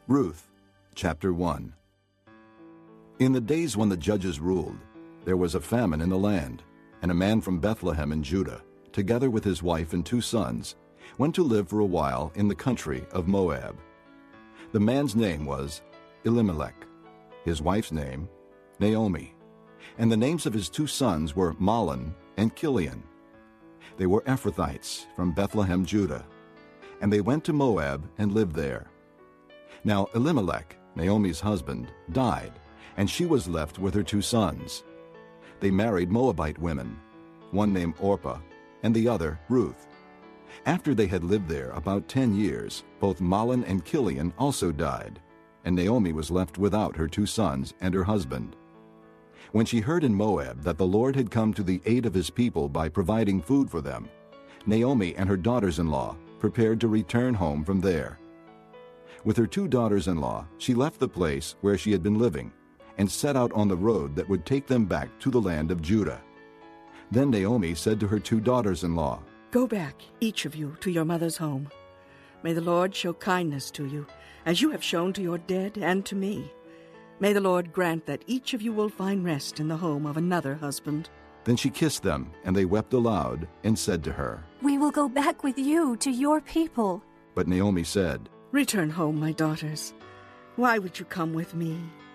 Ruth, chapter 1. In the days when the judges ruled, there was a famine in the land, and a man from Bethlehem in Judah, together with his wife and 2 sons, went to live for a while in the country of Moab. The man's name was Elimelech, his wife's name Naomi, and the names of his 2 sons were Mahlon and Chilion. They were Ephrathites from Bethlehem, Judah, and they went to Moab and lived there. Now Elimelech, Naomi's husband, died, and she was left with her 2 sons. They married Moabite women, one named Orpah and the other Ruth. After they had lived there about 10 years, both Mahlon and Chilion also died, and Naomi was left without her 2 sons and her husband. When she heard in Moab that the Lord had come to the aid of his people by providing food for them, Naomi and her daughters-in-law prepared to return home from there. With her 2 daughters-in-law, she left the place where she had been living and set out on the road that would take them back to the land of Judah. Then Naomi said to her 2 daughters-in-law, "Go back, each of you, to your mother's home. May the Lord show kindness to you, as you have shown to your dead and to me. May the Lord grant that each of you will find rest in the home of another husband." Then she kissed them, and they wept aloud and said to her, "We will go back with you to your people." But Naomi said, "Return home, my daughters. Why would you come with me?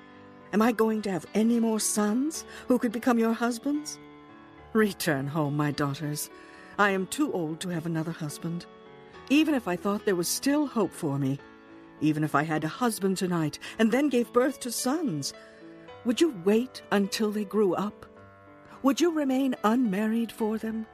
Am I going to have any more sons who could become your husbands? Return home, my daughters. I am too old to have another husband. Even if I thought there was still hope for me, even if I had a husband tonight and then gave birth to sons, would you wait until they grew up? Would you remain unmarried for them?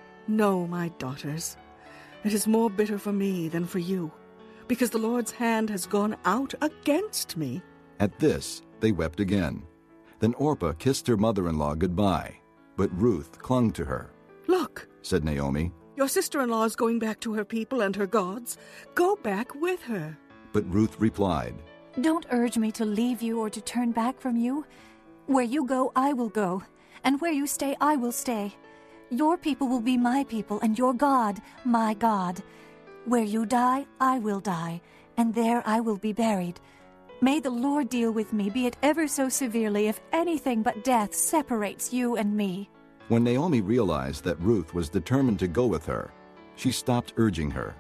No, my daughters. It is more bitter for me than for you, because the Lord's hand has gone out against me." At this they wept again. Then Orpah kissed her mother-in-law goodbye, but Ruth clung to her. "Look," said Naomi, "your sister-in-law is going back to her people and her gods. Go back with her." but Ruth replied, "Don't urge me to leave you or to turn back from you. Where you go, I will go, and where you stay, I will stay. Your people will be my people, and your God, my God. Where you die, I will die, and there I will be buried. May the Lord deal with me, be it ever so severely, if anything but death separates you and me." When Naomi realized that Ruth was determined to go with her, she stopped urging her.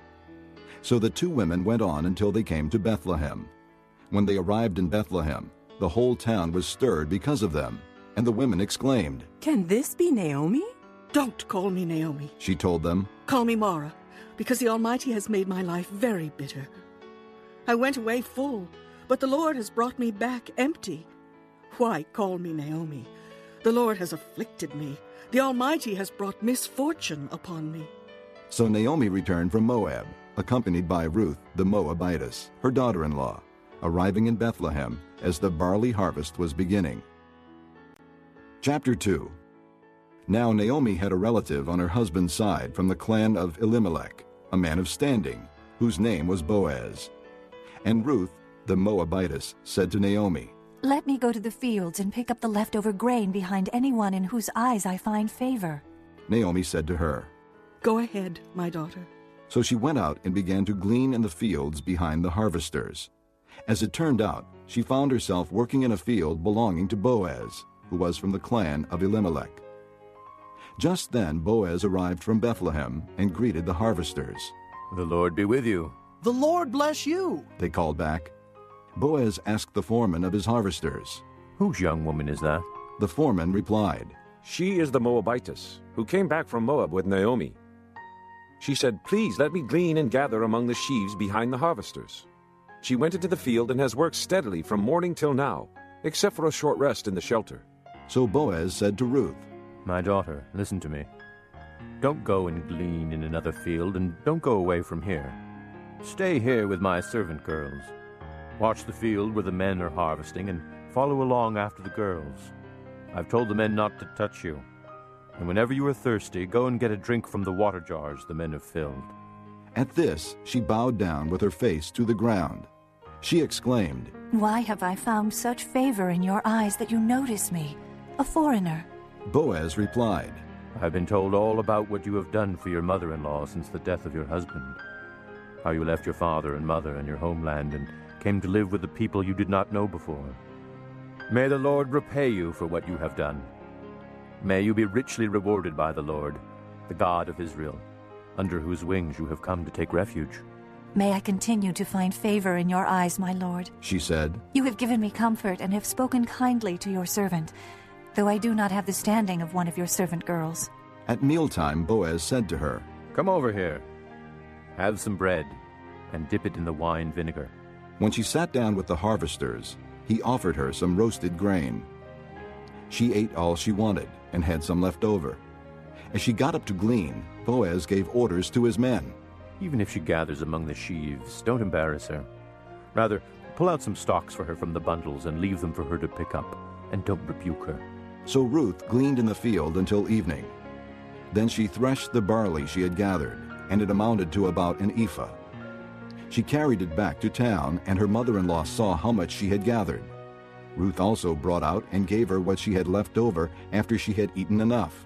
So the 2 women went on until they came to Bethlehem. When they arrived in Bethlehem, the whole town was stirred because of them, and the women exclaimed, "Can this be Naomi?" "Don't call me Naomi. she told them. Call me Mara, because the Almighty has made my life very bitter. I went away full, but the Lord has brought me back empty. Why call me Naomi? The Lord has afflicted me. The Almighty has brought misfortune upon me." So Naomi returned from Moab, accompanied by Ruth the Moabitess, her daughter-in-law, arriving in Bethlehem as the barley harvest was beginning. Chapter 2. Now Naomi had a relative on her husband's side from the clan of Elimelech, a man of standing, whose name was Boaz. And Ruth the Moabitess said to Naomi, "Let me go to the fields and pick up the leftover grain behind anyone in whose eyes I find favor." Naomi said to her. "Go ahead, my daughter." So she went out and began to glean in the fields behind the harvesters. As it turned out, she found herself working in a field belonging to Boaz, who was from the clan of Elimelech. Just then Boaz arrived from Bethlehem and greeted the harvesters. "The Lord be with you." "The Lord bless you," they called back. Boaz asked the foreman of his harvesters. "Whose young woman is that?" The foreman replied, "She is the Moabitess, who came back from Moab with Naomi. She said, 'Please let me glean and gather among the sheaves behind the harvesters.' She went into the field and has worked steadily from morning till now, except for a short rest in the shelter." So Boaz said to Ruth, "My daughter, listen to me. Don't go and glean in another field, and don't go away from here. Stay here with my servant girls. Watch the field where the men are harvesting, and follow along after the girls. I've told the men not to touch you. And whenever you are thirsty, go and get a drink from the water jars the men have filled." At this she bowed down with her face to the ground. She exclaimed, "Why have I found such favor in your eyes that you notice me, a foreigner?" Boaz replied, "I've been told all about what you have done for your mother-in-law since the death of your husband, how you left your father and mother and your homeland and came to live with the people you did not know before. May the Lord repay you for what you have done. May you be richly rewarded by the Lord, the God of Israel, under whose wings you have come to take refuge." May I continue to find favor in your eyes, my lord. She said, You have given me comfort and have spoken kindly to your servant, though I do not have the standing of one of your servant girls. At mealtime Boaz said to her, "Come over here. Have some bread, and dip it in the wine vinegar." When she sat down with the harvesters, he offered her some roasted grain. She ate all she wanted and had some left over. As she got up to glean, Boaz gave orders to his men. Even if she gathers among the sheaves, don't embarrass her. Rather, pull out some stalks for her from the bundles and leave them for her to pick up, and don't rebuke her. So Ruth gleaned in the field until evening. Then she threshed the barley she had gathered, and it amounted to about an ephah. She carried it back to town, and her mother-in-law saw how much she had gathered. Ruth also brought out and gave her what she had left over after she had eaten enough.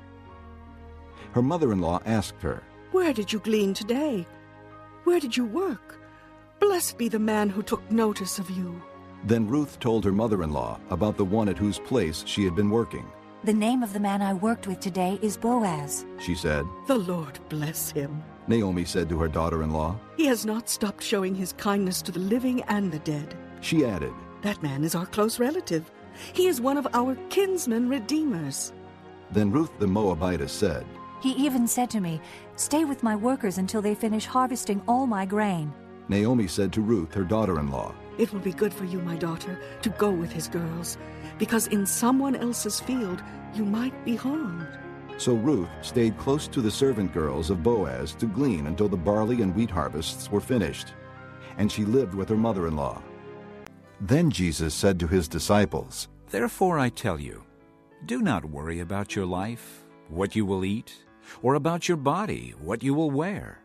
Her mother-in-law asked her, "Where did you glean today? Where did you work? Blessed be the man who took notice of you." Then Ruth told her mother-in-law about the one at whose place she had been working. The name of the man I worked with today is Boaz. She said, "The Lord bless him. Naomi said to her daughter-in-law. He has not stopped showing his kindness to the living and the dead." She added, That man is our close relative. He is one of our kinsman redeemers. Then Ruth the Moabitess said, He even said to me, Stay with my workers until they finish harvesting all my grain. Naomi said to Ruth, her daughter-in-law, It will be good for you, my daughter, to go with his girls, because in someone else's field you might be harmed. So Ruth stayed close to the servant girls of Boaz to glean until the barley and wheat harvests were finished, and she lived with her mother-in-law. Then Jesus said to his disciples, Therefore I tell you, do not worry about your life, what you will eat, or about your body, what you will wear.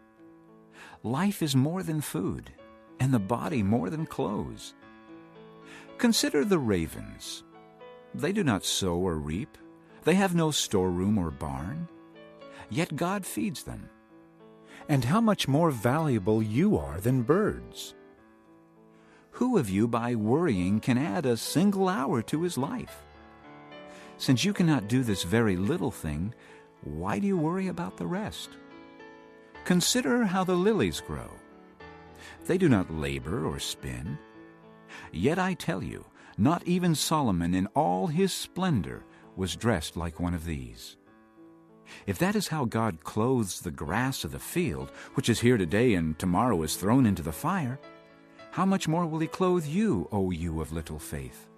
Life is more than food, and the body more than clothes. Consider the ravens. They do not sow or reap. They have no storeroom or barn. Yet God feeds them. And how much more valuable you are than birds. Who of you by worrying can add a single hour to his life? Since you cannot do this very little thing, why do you worry about the rest? Consider how the lilies grow. They do not labor or spin. Yet I tell you, not even Solomon in all his splendor was dressed like one of these. If that is how God clothes the grass of the field, which is here today and tomorrow is thrown into the fire, how much more will he clothe you, O you of little faith?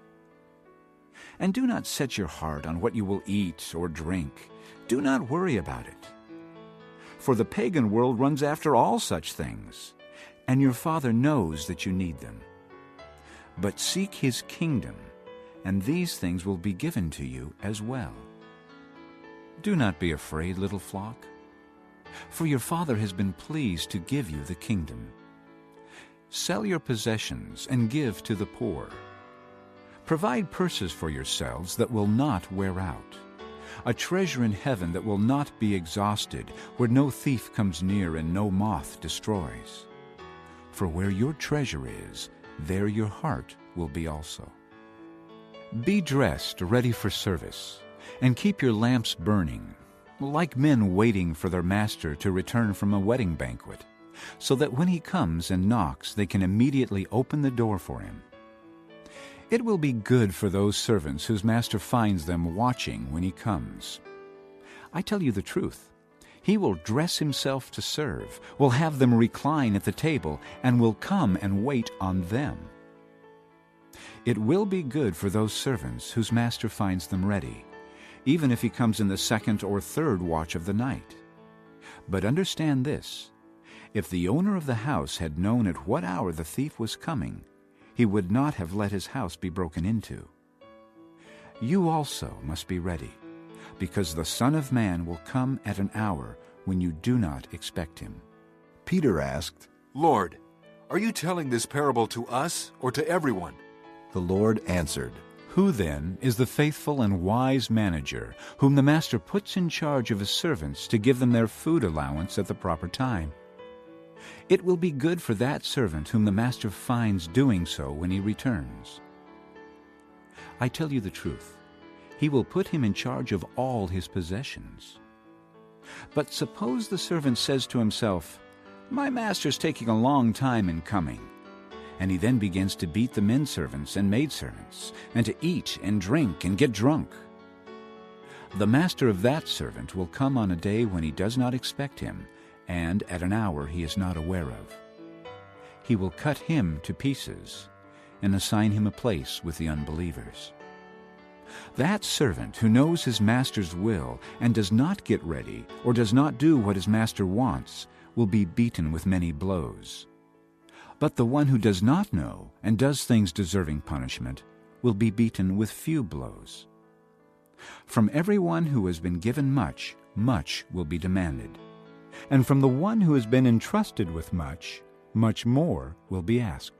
And do not set your heart on what you will eat or drink. Do not worry about it. For the pagan world runs after all such things, and your Father knows that you need them. But seek his kingdom, and these things will be given to you as well. Do not be afraid, little flock, for your Father has been pleased to give you the kingdom. Sell your possessions and give to the poor. Provide purses for yourselves that will not wear out, a treasure in heaven that will not be exhausted, where no thief comes near and no moth destroys. For where your treasure is, there your heart will be also. Be dressed, ready for service, and keep your lamps burning, like men waiting for their master to return from a wedding banquet, so that when he comes and knocks, they can immediately open the door for him. It will be good for those servants whose master finds them watching when he comes. I tell you the truth, he will dress himself to serve, will have them recline at the table, and will come and wait on them. It will be good for those servants whose master finds them ready, even if he comes in the second or third watch of the night. But understand this, if the owner of the house had known at what hour the thief was coming, he would not have let his house be broken into. You also must be ready, because the Son of Man will come at an hour when you do not expect him. Peter asked, Lord, are you telling this parable to us or to everyone? The Lord answered, Who then is the faithful and wise manager, whom the master puts in charge of his servants to give them their food allowance at the proper time? It will be good for that servant whom the master finds doing so when he returns. I tell you the truth, he will put him in charge of all his possessions. But suppose the servant says to himself, 'My master's taking a long time in coming,' and he then begins to beat the men servants and maidservants, and to eat and drink and get drunk. The master of that servant will come on a day when he does not expect him, and at an hour he is not aware of. He will cut him to pieces and assign him a place with the unbelievers. That servant who knows his master's will and does not get ready or does not do what his master wants will be beaten with many blows. But the one who does not know and does things deserving punishment will be beaten with few blows. From everyone who has been given much, much will be demanded, and from the one who has been entrusted with much, much more will be asked.